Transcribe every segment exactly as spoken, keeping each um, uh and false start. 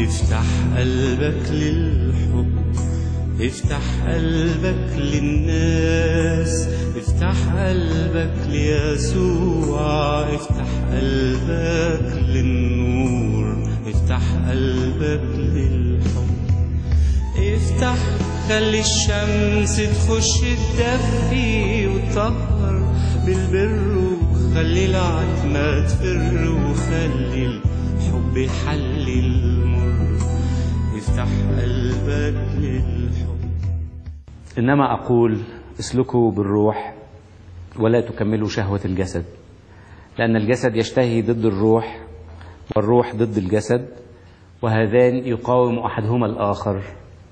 افتح قلبك للحب، افتح قلبك للناس، افتح قلبك ليسوع، افتح قلبك للنور، افتح قلبك للحب. افتح خلي الشمس تخش تدفي وتطهر بالبر، وخلي العتمة تفر، وخلي الحب يحل المر. افتح قلبك للحب. إنما أقول اسلكوا بالروح ولا تكملوا شهوة الجسد، لأن الجسد يشتهي ضد الروح والروح ضد الجسد، وهذان يقاوم أحدهما الآخر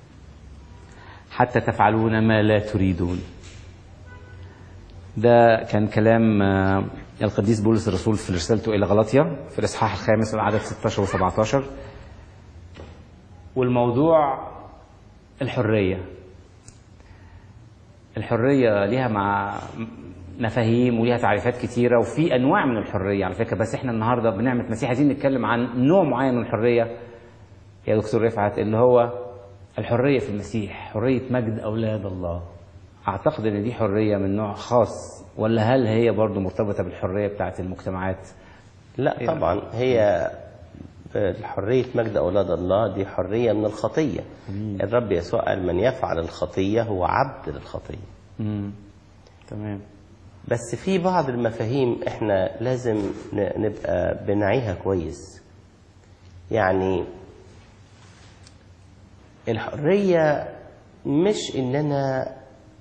حتى تفعلون ما لا تريدون. ده كان كلام القديس بولس الرسول في رسالته إلى غلاطيا في الإصحاح الخامس العدد ستة عشر وسبعة عشر. والموضوع الحرية. الحرية ليها مع مفاهيم وليها تعريفات كتيرة، وفي أنواع من الحرية على فكرة، بس إحنا النهاردة بنعمة مسيح عايزين نتكلم عن نوع معين من الحرية يا دكتور رفعت، اللي هو الحرية في المسيح، حرية مجد أولاد الله. أعتقد أن دي حرية من نوع خاص، ولا هل هي برضو مرتبطة بالحرية بتاعت المجتمعات؟ لا طبعا، هي حرية مجد أولاد الله دي حرية من الخطية. مم. الرب يسوع قال من يفعل الخطية هو عبد للخطية. مم. تمام. بس في بعض المفاهيم احنا لازم نبقى بنعيها كويس. يعني الحرية مش ان انا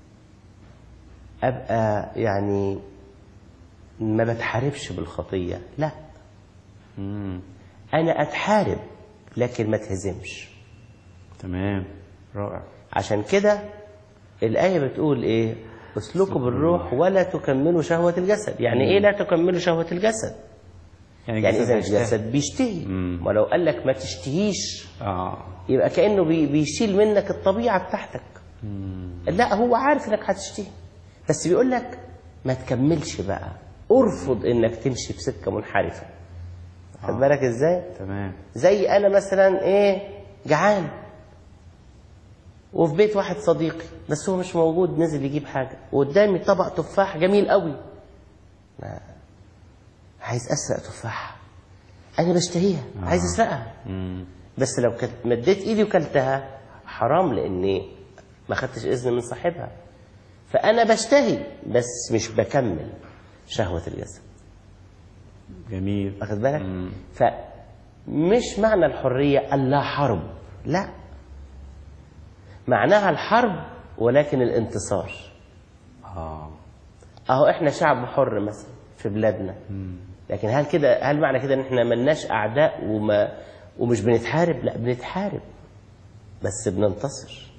ابقى يعني ما بتحاربش بالخطية، لا. مم. انا اتحارب لكن ما تهزمش. تمام، رائع. عشان كده الآية بتقول ايه؟ اسلكوا بالروح ولا تكملوا شهوة الجسد. يعني مم. ايه لا تكملوا شهوة الجسد؟ يعني, يعني اذا الجسد بيشتهي، ولو قال لك ما تشتهيش آه. يبقى كأنه بي بيشيل منك الطبيعة بتاعتك. مم. لا، هو عارف انك هتشتهي، بس بيقول لك ما تكملش بقى، ارفض انك تمشي في سكة منحرفة. خد آه. بالك ازاي؟ تمام. زي انا مثلا ايه، جعان وفي بيت واحد صديقي بس هو مش موجود، نزل يجيب حاجة، وقدامي طبق تفاح جميل قوي، ما عايز اسرق تفاح، انا بشتهيها، آه. عايز اسرقها. مم. بس لو كنت مديت ايدي وكلتها حرام، لاني ما خدتش اذن من صاحبها. فانا بشتهي بس مش بكمل شهوة الجسد. جميل. واخد بالك؟ مم. فمش معنى الحرية اللا حرب، لا، معناها الحرب ولكن الانتصار. اه اهو احنا شعب حر مثلا في بلادنا، مم. لكن هل كده، هل معنى كده ان احنا ملناش اعداء وما ومش بنتحارب؟ لا، بنتحارب بس بننتصر.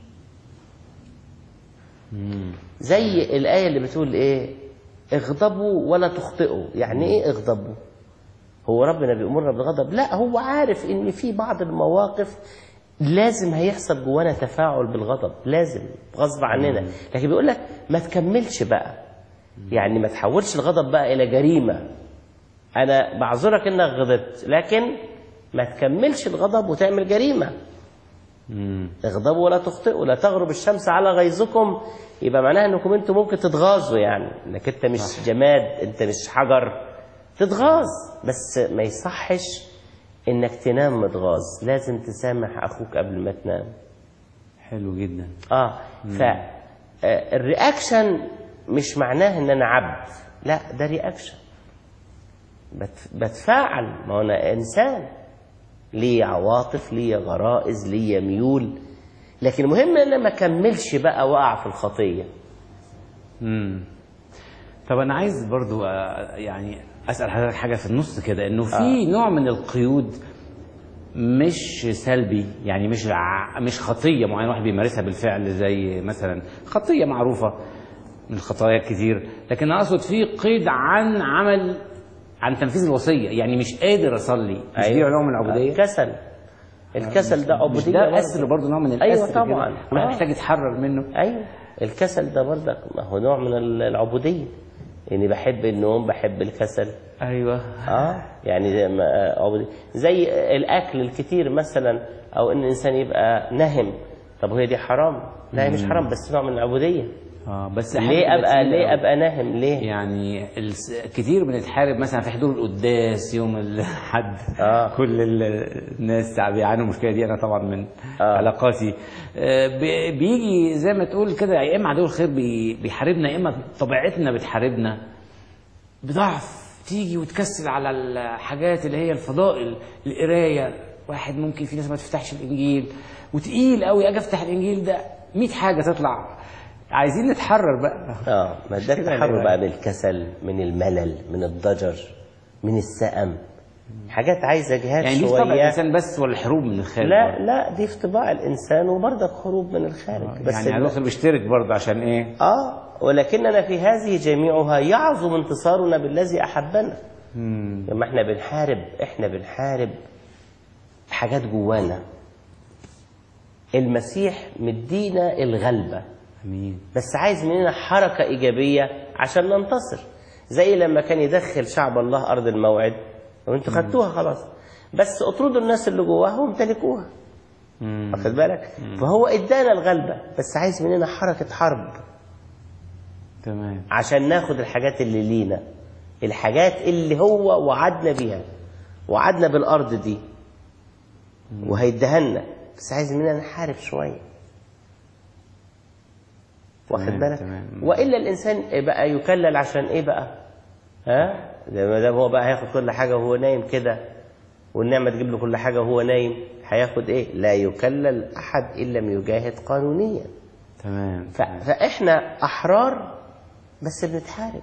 مم. زي الآية اللي بتقول ايه؟ اغضبوا ولا تخطئوا. يعني ايه اغضبوا؟ هو ربنا بيأمرنا بالغضب؟ لا، هو عارف ان في بعض المواقف لازم هيحصل جوانا تفاعل بالغضب، لازم غصب عننا، لكن بيقول لك ما تكملش بقى. يعني ما تحولش الغضب بقى الى جريمة. انا بعذرك انك غضبت، لكن ما تكملش الغضب وتعمل جريمة. مم. اغضبوا ولا تخطئوا، لا تغرب الشمس على غيظكم. يبقى معناها انكم انتم ممكن تتغاظوا، يعني انك انت مش جماد، انت مش حجر، تتغاظ، بس ما يصحش انك تنام متغاظ، لازم تسامح اخوك قبل ما تنام. حلو جدا. اه فالرياكشن مش معناه ان انا عبد، لا، ده رياكشن، بتفاعل، ما انا انسان ليه عواطف، ليه غرائز، ليه ميول، لكن المهم ان انا ما اكملش بقى واقع في الخطيه. امم طب انا عايز برضو يعني اسال حضرتك حاجه في النص كده، انه في آه. نوع من القيود مش سلبي، يعني مش ع... مش خطيه معينه واحد بيمارسها بالفعل، زي مثلا خطيه معروفه من الخطايا الكتير، لكن اقصد في قيد عن عمل، عن تنفيذ الوصيه، يعني مش قادر اصلي، مش دي نوع من العبوديه؟ كسل. الكسل ده عبوديه، مش ده اسر برضه، نوع من الاسر؟ ايوه طبعا، الواحد محتاج يتحرر منه. ايوه الكسل ده برضك ما هو نوع من العبوديه، اني بحب النوم، بحب الكسل. ايوه اه يعني زي ما أو زي الاكل الكتير مثلا، او ان الانسان يبقى نهم. طب هي دي حرام؟ لا هي مش حرام، بس نوع من العبوديه. اه بس ليه ابقى ليه ابقى ناهم ليه؟ يعني الس- كتير بنتحارب مثلا في حضور القداس يوم الاحد. آه. كل ال- الناس بيعانوا المشكله دي، انا طبعا من آه. علاقاتي. آه، بي- بيجي زي ما تقول كده، يا اما عدو الخير بي- بيحاربنا، يا اما طبيعتنا بتحاربنا بضعف، تيجي وتكسل على الحاجات اللي هي الفضائل، القرايه. واحد ممكن في ناس ما تفتحش الانجيل، وتقيل قوي اجي افتح الانجيل ده مية حاجه تطلع. عايزين نتحرر بقى. اه ما ده التحرر بقى من الكسل، من الملل، من الضجر، من السقم. حاجات عايزه جهاد يعني دي في شويه. طبع الانسان بس ولا حروب من الخارج؟ لا برضه؟ لا دي في طباع الانسان وبرضك خروج من الخارج. بس يعني هدخل بيشترك برضه عشان ايه؟ اه ولكننا في هذه جميعها يعظم انتصارنا بالذي احبنا. مم. لما احنا بنحارب احنا بنحارب حاجات جوانا. المسيح مدينا الغلبه، امين. بس عايز مننا حركه ايجابيه عشان ننتصر. زي لما كان يدخل شعب الله ارض الموعد وانتوا خدتوها خلاص، بس اطردوا الناس اللي جواها وامتلكوها. مم. واخد بالك؟ فهو ادانا الغلبه، بس عايز مننا حركه حرب تمام. عشان ناخد الحاجات اللي لينا، الحاجات اللي هو وعدنا بيها، وعدنا بالارض دي وهيديها لنا، بس عايز مننا نحارب شويه. واخد تمام، بالك؟ تمام. والا الانسان بقى يكلل عشان ايه بقى؟ ها؟ ده ما دام هو بقى هياخد كل حاجه وهو نايم كده، والنعمه تجيب له كل حاجه وهو نايم، هياخد ايه؟ لا يكلل احد ان لم يجاهد قانونيا. تمام. ف... فاحنا احرار بس بنتحارب.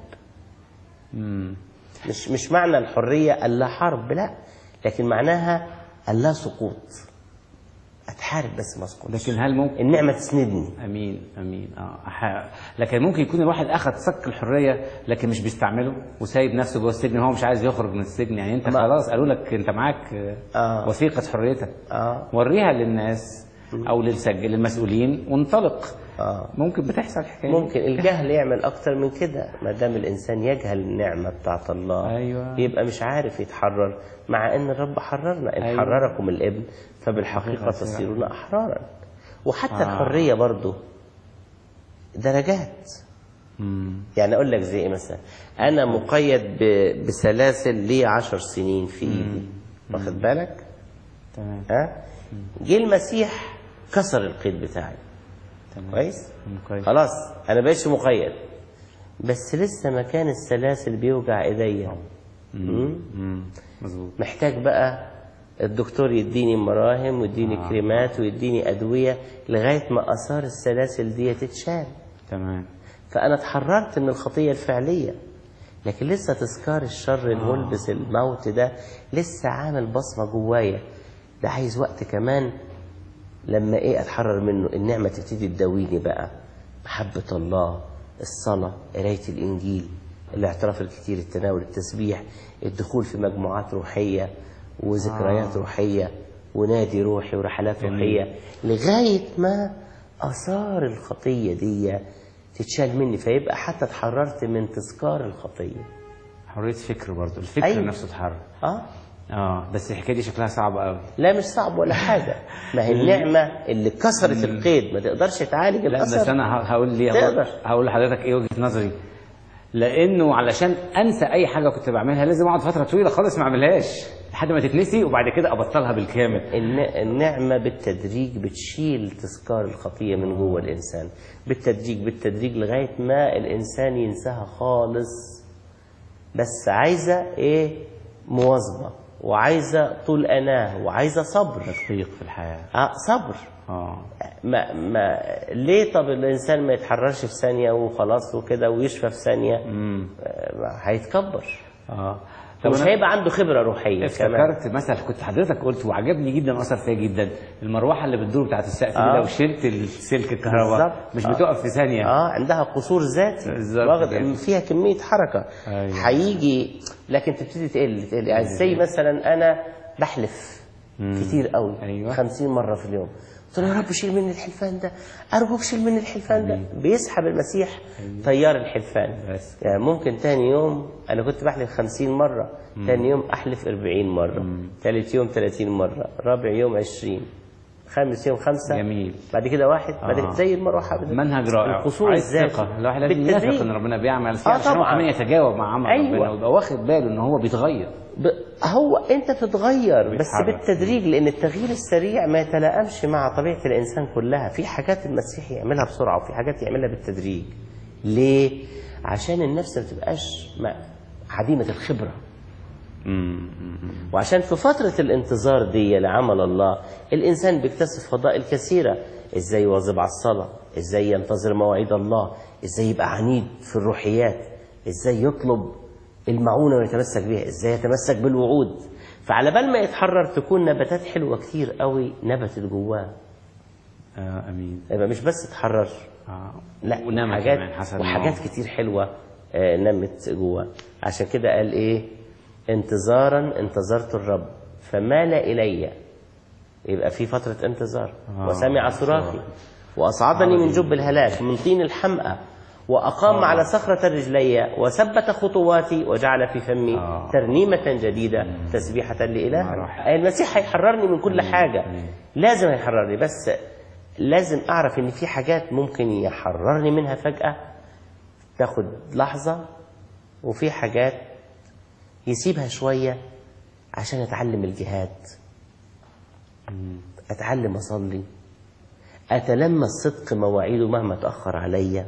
مم. مش مش معنى الحريه اللا حرب، لا، لكن معناها اللا سقوط. اتحارب بس ما اسقطش، لكن هل ممكن النعمه تسندني. امين امين اه أح- لكن ممكن يكون الواحد اخذ صك الحريه لكن مش بيستعمله وسايب نفسه جوه السجن، هو مش عايز يخرج من السجن. يعني انت ما- خلاص قالوا لك انت معاك آه، آه. وثيقه حريتك، اه وريها للناس او للسجل للمسؤولين وانطلق. اه ممكن بتحصل الحكايه. ممكن الجهل يعمل اكتر من كده. ما دام الانسان يجهل النعمه بتاعت الله، أيوة. يبقى مش عارف يتحرر، مع ان الرب حررنا. ان أيوة. حرركم الابن فبالحقيقه تصيرون احرارا. وحتى آه. الحريه برضو درجات. مم. يعني اقول لك زي ايه مثلا، انا مقيد ب- بسلاسل لي عشر سنين في ايدي، واخد بالك؟ تمام. ها؟ جه المسيح كسر القيد بتاعي. تمام. كويس؟ مم، كويس. خلاص انا بقيتش مقيد، بس لسه مكان السلاسل بيوجع ايديا. مم. مم. مظبوط. محتاج بقى الدكتور يديني مراهم ويديني آه. كريمات ويديني ادويه لغايه ما اثار السلاسل دي تتشال. تمام. فانا اتحررت من الخطيه الفعليه، لكن لسه تذكار الشر الملبس الموت ده لسه عامل بصمه جوايا. ده عايز وقت كمان لما ايه اتحرر منه. النعمه تبتدي تداويني بقى، محبه الله، الصلاه، قرايه الانجيل، الاعتراف الكتير، التناول، التسبيح، الدخول في مجموعات روحيه وذكريات آه. روحيه ونادي روحي ورحلات جميل. روحيه، لغايه ما اثار الخطيه دي تتشال مني، فيبقى حتى اتحررت من تذكار الخطيه. حريه فكر برضه، الفكر أيوة. نفسه اتحرر. اه اه بس الحكايه دي شكلها صعب قوي. لا مش صعب ولا حاجه، ما هي النعمه اللي كسرت القيد ما تقدرش تعالج لا الاثر. بس انا ه- هقول ليه، تقدر. هقول, هقول لحضرتك ايه وجهه نظري. لانه علشان انسى اي حاجه كنت بعملها لازم اقعد فتره طويله خالص ما اعملهاش لحد ما تتنسي، وبعد كده ابطلها بالكامل. الن- النعمه بالتدريج بتشيل تذكار الخطيه من جوه الانسان، بالتدريج بالتدريج لغايه ما الانسان ينساها خالص. بس عايزه ايه؟ مواظبه، وعايزه طول اناه، وعايزه صبر. تدقيق في الحياه. اه صبر. اه ما ما ليه؟ طب الانسان ما يتحررش في ثانيه وخلاص وكده ويشفى في ثانيه؟ امم آه، هيتكبر. اه مش أنا هيبقى عنده خبره روحيه كمان. افتكرت مثل كنت حضرتك قلت وعجبني جدا، اثر فيا جدا. المروحه اللي بتدور بتاعت السقف آه. دي لو شلت السلك الكهرباء بالظبط. مش آه. بتقف في ثانيه. اه عندها قصور ذاتي، بالظبط واخد كده. فيها كميه حركه. أيوة. هيجي لكن تبتدي تقل تقل. يعني زي مثلا انا بحلف مم. كتير قوي، أيوة. خمسين مره في اليوم، قلت له يا رب شيل مني الحلفان ده، ارجوك شيل مني الحلفان ده. بيسحب المسيح طيار الحلفان. بس. يعني ممكن تاني يوم انا كنت بحلف خمسين مرة، تاني يوم احلف أربعين مرة، ثالث يوم ثلاثين مرة، رابع يوم عشرين، خامس يوم خمسة. جميل. بعد كده واحد، بعد كده آه. زي المروحة. منهج رائع. القصور عايز الذاتي ثقة، الواحد لازم يثق ان ربنا بيعمل فيه آه عشان هو طبعاً. كمان يتجاوب مع عمل أيوة. ربنا ويبقى واخد باله ان هو بيتغير. ب... هو انت بتتغير بس بيتحرك. بالتدريج، لان التغيير السريع ما يتلائمش مع طبيعه الانسان كلها. في حاجات المسيح يعملها بسرعه وفي حاجات يعملها بالتدريج. ليه؟ عشان النفس ما تبقاش عديمه الخبره، وعشان في فتره الانتظار دي لعمل الله الانسان بيكتسب فضائل كثيره. ازاي يواظب على الصلاه، ازاي ينتظر مواعيد الله، ازاي يبقى عنيد في الروحيات، ازاي يطلب المعونة ويتمسك بيها، ازاي يتمسك بالوعود. فعلى بال ما يتحرر تكون نباتات حلوة كتير قوي نبتت جواه. آه امين. يبقى مش بس اتحرر، آه. لا ونمت حاجات كمان حسب وحاجات كتير حلوة آه نمت جواه. عشان كده قال ايه؟ انتظارا انتظرت الرب فمال الي. يبقى في فترة انتظار. آه. وسمع صراخي واصعدني من جب الهلاك من طين الحمأة، وأقام آه. على صخرة رجلي وثبت خطواتي وجعل في فمي آه. ترنيمة جديدة مم. تسبيحة لإله. أي المسيح هيحررني من كل حاجة. مم. لازم هيحررني، بس لازم أعرف إن في حاجات ممكن يحررني منها فجأة تاخد لحظة، وفي حاجات يسيبها شوية عشان أتعلم الجهاد، أتعلم أصلي، أتلمس صدق مواعيده مهما تأخر عليا.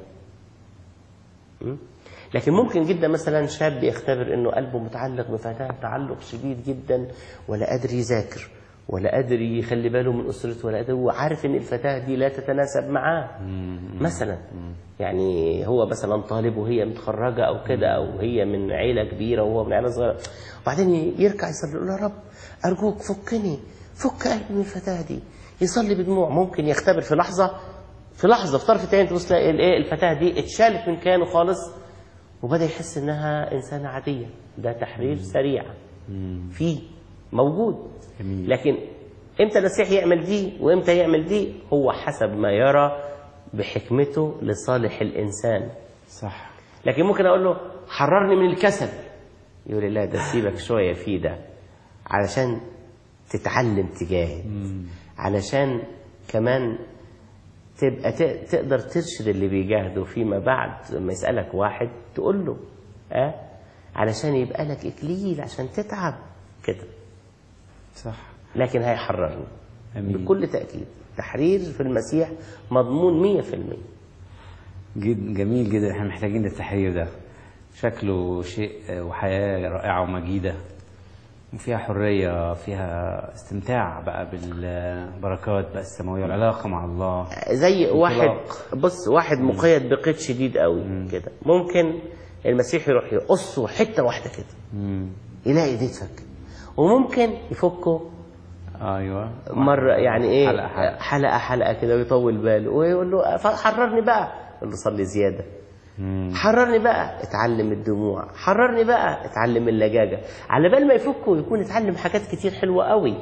لكن ممكن جدا مثلا شاب يختبر انه قلبه متعلق بفتاة تعلق شديد جدا، ولا قادر يذاكر ولا قادر يخلي باله من اسرته ولا قادر، وعارف ان الفتاة دي لا تتناسب معاه مثلا. يعني هو مثلا طالب وهي متخرجة او كده، او هي من عيلة كبيرة وهو من عيلة صغيرة، وبعدين يركع يصلي يقول يا رب ارجوك فكني، فك قلبي من الفتاة دي. يصلي بدموع. ممكن يختبر في لحظة في لحظة في طرف تاني تبص تلاقي الايه الفتاة دي اتشالت من كيانه خالص، وبدأ يحس انها انسانة عادية. ده تحرير سريع فيه موجود. لكن امتى المسيح يعمل دي وامتى يعمل دي؟ هو حسب ما يرى بحكمته لصالح الانسان. صح. لكن ممكن اقول له حررني من الكسل، يقول لي لا ده سيبك شوية فيه ده علشان تتعلم تجاهد، علشان كمان تبقى تقدر ترشد اللي بيجاهدوا فيما بعد. لما يسألك واحد تقول له اه علشان يبقى لك إكليل عشان تتعب كده. صح. لكن هيحررني أمين. بكل تأكيد. تحرير في المسيح مضمون مية في المية. جد جميل جدا. احنا محتاجين التحرير ده. شكله شيء وحياة رائعة ومجيدة وفيها حرية، فيها استمتاع بقى بالبركات بقى السماوية والعلاقة مع الله. زي واحد بص واحد مقيد بقيد شديد قوي كده، ممكن المسيح يروح يقصه حتة واحدة كده يلاقي ايديه تفك، وممكن يفكه ايوه مرة يعني ايه حلقة حلقة, حلقة, حلقة كده ويطول باله ويقول له حررني بقى، يقول له صلي زيادة. مم. حررني بقى اتعلم الدموع، حررني بقى اتعلم اللجاجة. على بال ما يفكه يكون اتعلم حاجات كتير حلوة قوي.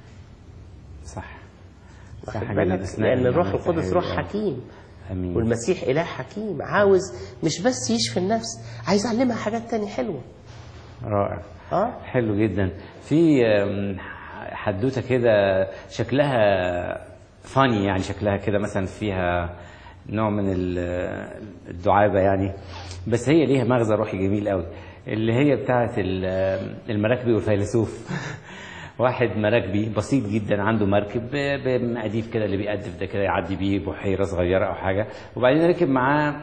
صح. صح. لأن الروح القدس روح حكيم. أمين. والمسيح إله حكيم، عاوز مش بس يشفي النفس، عايز يعلمها حاجات تانية حلوة. رائع. اه حلو جدا. في حدوته كده شكلها فاني، يعني شكلها كده مثلا فيها نوع من الدعابة يعني، بس هي ليها مغزى روحي جميل قوي، اللي هي بتاعة المراكبي والفيلسوف. واحد مراكبي بسيط جدا عنده مركب بمقاديف كده، اللي بيقدف ده كده يعدي بيه بحيرة صغيرة أو حاجة، وبعدين ركب معاه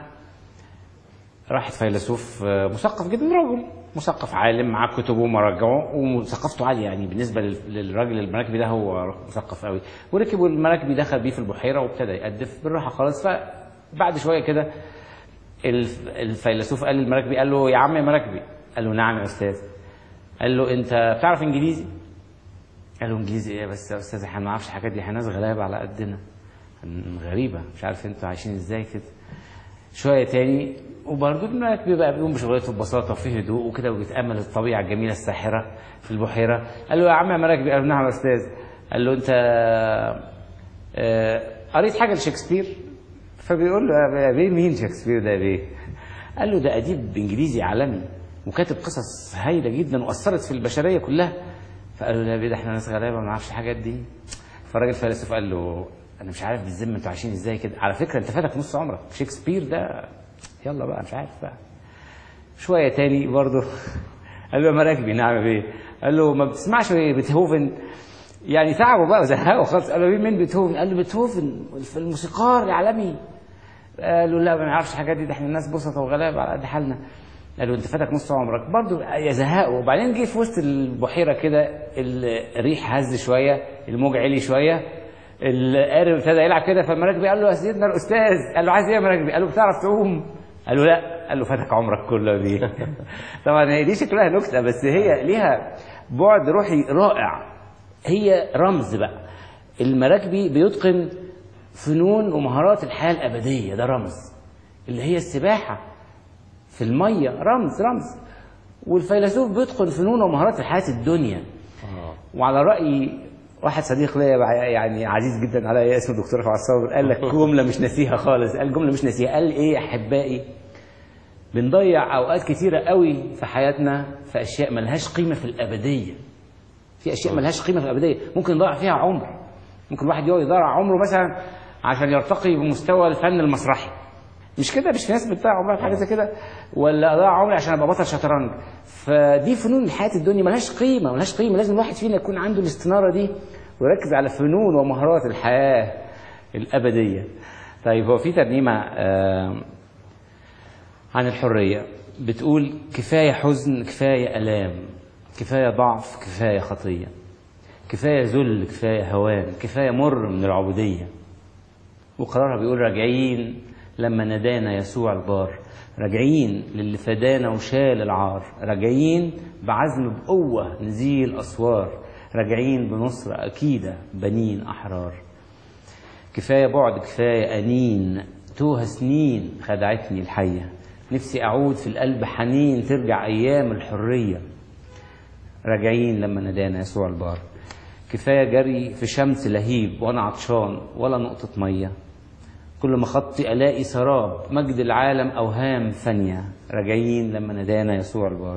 راحت فيلسوف مثقف جدا، راجل مثقف عالم معاه كتبه ومراجعه وثقافته عاليه يعني بالنسبه للراجل المراكبي ده، هو مثقف قوي. وركب والمراكبي دخل بيه في البحيره وابتدى يقدف بالراحه خالص. فبعد شويه كده الفيلسوف قال للمراكبي، قال له يا عم يا مراكبي، قال له نعم يا استاذ. قال له انت بتعرف انجليزي؟ قال له انجليزي ايه بس يا استاذ، احنا ما نعرفش الحاجات دي، احنا ناس غلابه على قدنا غريبه، مش عارف انتوا عايشين ازاي كده. شويه تاني وبرضه المراكبي بقى بيقوم بشغلته ببساطه وفي هدوء وكده وبيتامل الطبيعه الجميله الساحره في البحيره. قال له يا عم يا مراكبي، قال له نعم يا استاذ. قال له انت قريت حاجه لشكسبير، فبيقول له يا بيه مين شكسبير ده يا بيه؟ قال له ده اديب انجليزي عالمي وكاتب قصص هايله جدا واثرت في البشريه كلها. فقال له لا يا بيه ده احنا ناس غلابه ما نعرفش الحاجات دي. فالراجل فيلسوف قال له انا مش عارف بالذمه انتوا عايشين ازاي كده، على فكره انت فاتك نص عمرك، شكسبير ده يلا بقى مش عارف بقى. شويه تاني برضه قال له يا مراكبي نعم يا بيه. قال له ما بتسمعش بيتهوفن؟ يعني تعبوا بقى وزهقوا خالص. قال له مين بيتهوفن؟ قال له بيتهوفن الموسيقار العالمي. قال له لا ما نعرفش الحاجات دي، ده احنا الناس بسطه وغلابه على قد حالنا. قال له انت فاتك نص عمرك برضه يزهقوا. وبعدين جه في وسط البحيره كده الريح هز شويه، الموج عالي شويه، القارب ابتدى يلعب كده، فالمراكبي قال له يا سيدنا الاستاذ. قال له عايز ايه يا مراكبي؟ قال له بتعرف تعوم؟ قال له لا. قال له فاتك عمرك كله بيه. طبعا هي دي شكلها نكته بس هي ليها بعد روحي رائع. هي رمز بقى، المراكبي بيتقن فنون ومهارات الحياه الابديه، ده رمز، اللي هي السباحه في الميه رمز رمز. والفيلسوف بيتقن فنون ومهارات الحياه الدنيا. وعلى راي واحد صديق ليا يعني عزيز جدا عليا اسمه دكتور رفع الصبر، قال لك جمله مش ناسيها خالص. قال جمله مش ناسيها، قال ايه يا احبائي؟ بنضيع اوقات كتيره قوي في حياتنا في اشياء ملهاش قيمه في الابديه. في اشياء ملهاش قيمه في الابديه ممكن نضيع فيها عمر. ممكن الواحد يقعد يضيع عمره مثلا عشان يرتقي بمستوى الفن المسرحي، مش كده؟ مش في ناس بتضيع عمرها في حاجه زي كده؟ ولا اضيع عمري عشان ابقى بطل شطرنج. فدي فنون الحياه الدنيا ملهاش قيمه ملهاش قيمه لازم الواحد فينا يكون عنده الاستناره دي ويركز على فنون ومهارات الحياه الابديه. طيب هو في ترنيمه آه عن الحريه بتقول كفايه حزن، كفايه الام، كفايه ضعف، كفايه خطيه، كفايه ذل، كفايه هوان، كفايه مر من العبوديه. وقرارها بيقول راجعين لما نادانا يسوع البار، راجعين للي فدانا وشال العار، راجعين بعزم بقوة نزيل أسوار، راجعين بنصرة أكيدة بنين أحرار. كفاية بعد، كفاية أنين، توه سنين خدعتني الحية، نفسي أعود في القلب حنين ترجع أيام الحرية، راجعين لما نادانا يسوع البار. كفاية جري في شمس لهيب وأنا عطشان ولا نقطة مية، كل ما خطي ألاقي سراب مجد العالم أوهام فانية، راجعين لما نادانا يسوع البار.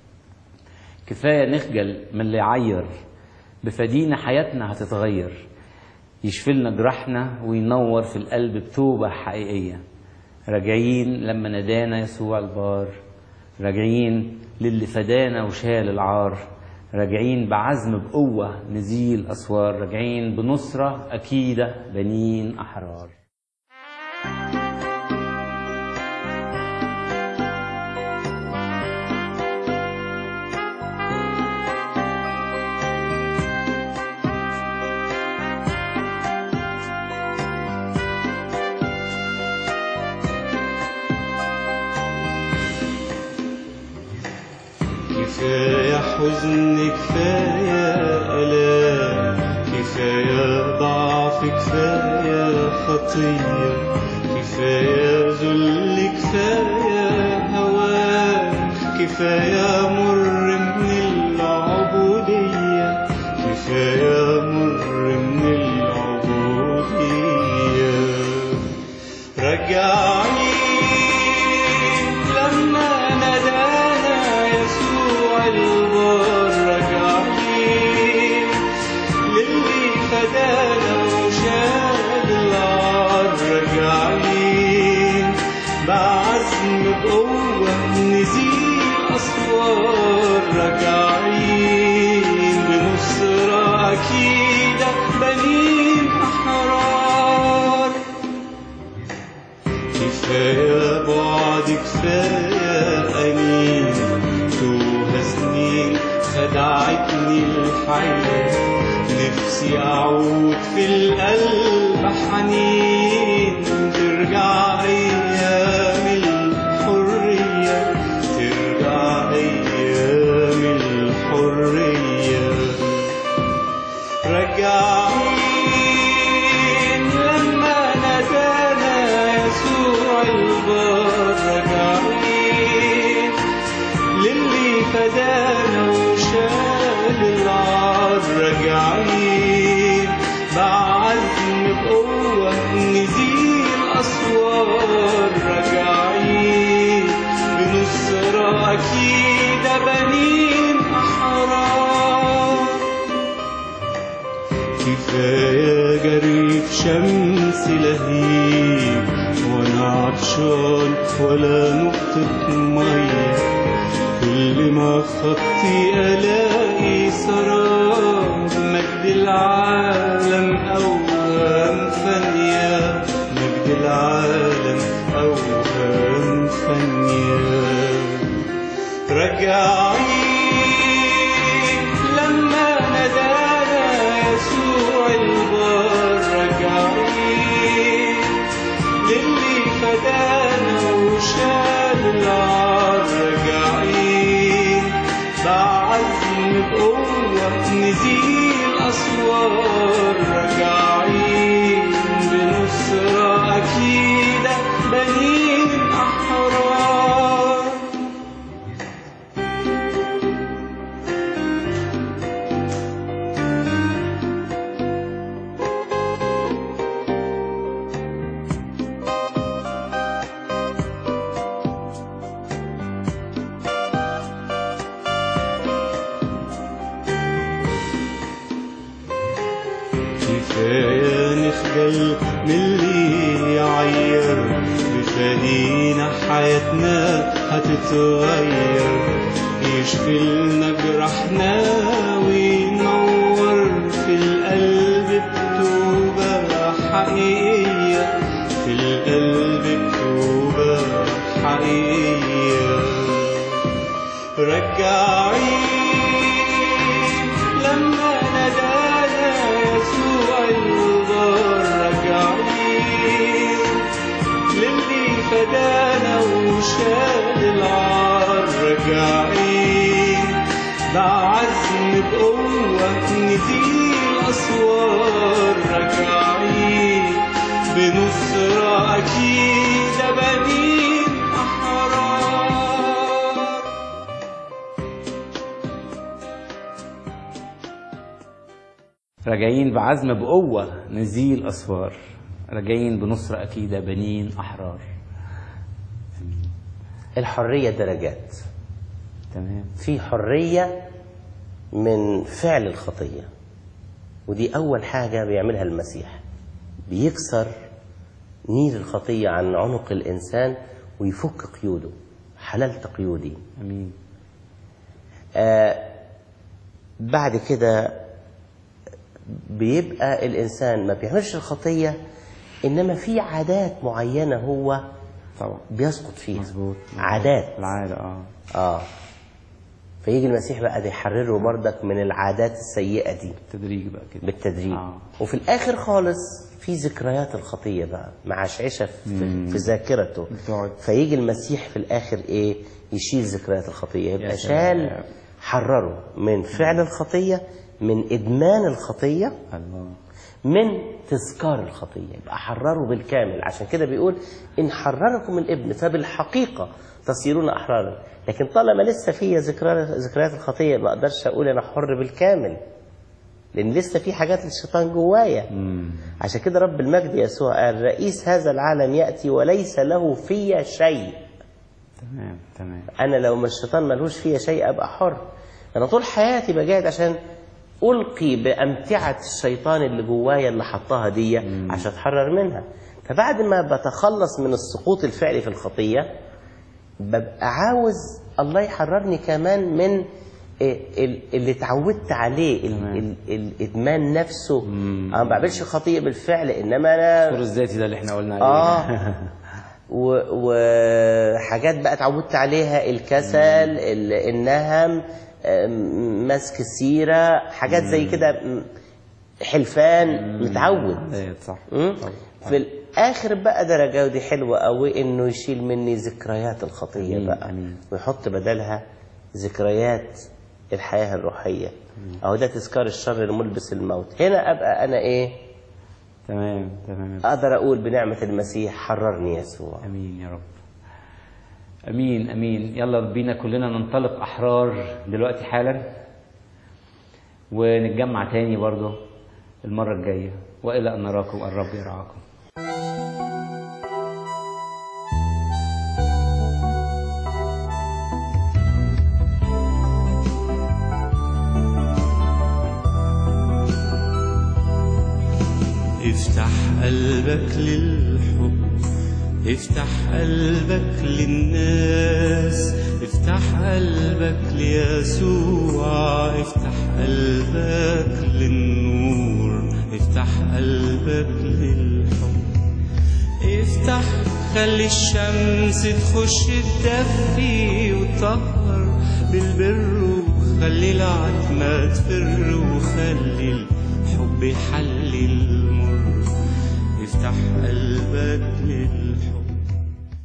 كفاية نخجل من اللي يعير، بفدينا حياتنا هتتغير، يشفلنا جرحنا وينور في القلب بتوبة حقيقية، راجعين لما نادانا يسوع البار. راجعين للي فدانا وشال العار، راجعين بعزم بقوة نزيل أسوار، راجعين بنصرة أكيدة بنين أحرار. كفاية حزن، كفاية ألام، كفاية ضعف، كفاية خطية، كفاية ذل، كفاية هوان، كفاية مر من العبودية، كفاية مر من العبودية. رجعني لما نادانا يسوع البار، راجعين للي فدانا وشال العار، راجعين بعزم بقوة نزيل أسوار، راجعين بنصرة أكيدة بنين أحرار. كفاية بعد، كفاية أنين، توه سنين خدعتني الحياة، نفسي أعود في القلب حنين ترجع أيام الحرية، ترجع أيام الحرية. راجعين لما نادانا يسوع البار، راجعين للي فدانا وشال العار، راجعين بعزم شمس لهيب وانا عطشان ولا نقطة مية، كل ما خطي الاقي سراب، مجد العالم اوهام فانية، مجد العالم اوهام فانية. رجعي لما نادانا يسوع البار، رجعي للي فدانا وشال العار، رجعي بعزم بقوة نزيل أسوار، رجعي بنصرة أكيدة بنين أحرار. كفاية نخجل من اللي يعير، بفدينا حياتنا هتتغير، يشفي لنا جرحنا وينور في القلب بتوبة حقيقية، في القلب بتوبة حقيقية. رجعي لما نادانا يسوع البار، رجعي للي فدانا وشال العار، رجعي بعزم بقوة نزيل أسوار، رجعي بنصرة أكيدة بنين أحرار. راجعين بعزم بقوة نزيل أسوار، راجعين بنصرة أكيدة بنين أحرار. الحرية درجات. تمام. في حرية من فعل الخطية، ودي أول حاجة بيعملها المسيح، بيكسر نير الخطية عن عنق الإنسان ويفك قيوده. حللت قيودي. أمين. آه بعد كده بيبقى الإنسان ما بيعملش الخطية، إنما في عادات معينة هو طبعا بيسقط فيها. مظبوط. عادات. العادة اه آه فيجي المسيح بقى ده يحرره بردك من العادات السيئة دي تدريج بقى كده بالتدريج. آه. وفي الآخر خالص في ذكريات الخطية بقى معشعشة في, في ذاكرته، بتقعد. فيجي المسيح في الآخر إيه؟ يشيل ذكريات الخطية، يا يبقى سلام. شال حرره من فعل الخطية، من إدمان الخطية، الله. من تذكار الخطية، يبقى حرره بالكامل. عشان كده بيقول إن حرركم الابن فبالحقيقة تصيرون أحرارا. لكن طالما لسه فيها ذكريات الخطية ما أقدرش أقول أنا حر بالكامل، لأن لسه في حاجات للشيطان جوايا. عشان كده رب المجد يسوع قال رئيس هذا العالم يأتي وليس له في شيء. تمام تمام. أنا لو ما الشيطان ملوش فيها شيء أبقى حر. أنا طول حياتي بجاهد عشان ألقي بأمتعة الشيطان اللي جوايا اللي حطها دي عشان أتحرر منها. فبعد ما بتخلص من السقوط الفعلي في الخطية ببقى عاوز الله يحررني كمان من اللي اتعودت عليه، الإدمان نفسه. أنا ما بعملش خطية بالفعل، إنما أنا الصور الذاتي ده اللي احنا قلنا عليه. آه وحاجات بقى اتعودت عليها، الكسل، النهم، مسك السيرة، حاجات زي كده، حلفان، متعود. صح. في الآخر بقى درجة ودي حلوة قوي إنه يشيل مني ذكريات الخطية. أمين. بقى أمين. ويحط بدلها ذكريات الحياة الروحية. أو ده تذكار الشر الملبس الموت. هنا أبقى أنا إيه؟ تمام تمام. أقدر أقول بنعمة المسيح حررني يسوع. أمين يا رب. أمين أمين. يلا بينا كلنا ننطلق أحرار دلوقتي حالا، ونتجمع تاني برضو المرة الجاية. وإلى أن نراكم الرب يرعاكم. افتح قلبك للحب، افتح قلبك للناس، افتح قلبك ليسوع، افتح قلبك للنور، افتح قلبك للحب. افتح خلي الشمس تخش تدفي وتطهر بالبر، وخلي العتمة تفر، وخلي الحب يحلي المر. افتح قلبك للحب.